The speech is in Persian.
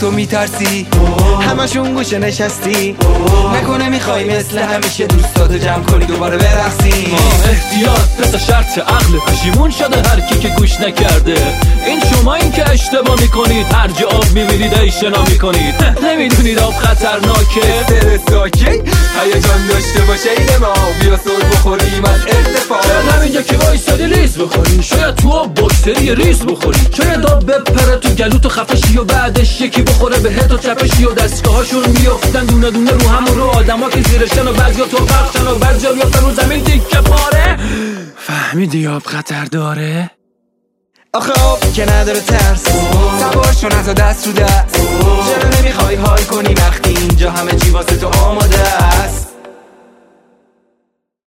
تو میترسی همشون گوشه نشستی نکنه میخوای مثل همیشه دوستاتو جمع کنی دوباره برقصیم احتیاط پس شرط عقل پشیمون شده هر کی که گوش نکرده این شما این که اشتباه میکنید هر جا آب میبینید ایشنا میکنید نمیدونید آب خطرناکه استرس اوکی هیجان داشته باشه این ما بیا سر بخوریم از ارتفاع همینجا که وایسادی لیز بخوری شاید تو آب باکتری ریز بخوری شاید آب بپره تو گلوتو خفشی و بعدش یکی بخوره بهت و چپشی و دستگاهاشون میافتن دونه دونه رو همون رو آدما که زیرشن و بعضیا تو پخشن و بعضیا میافتن رو زمین دیگه پاره فهمیدی آب خطر داره؟ آخه آب که نداره ترس سوار شو نزا دست رو دست چرا نمیخوای حال کنی وقتی اینجا همه چی واسه تو آماده است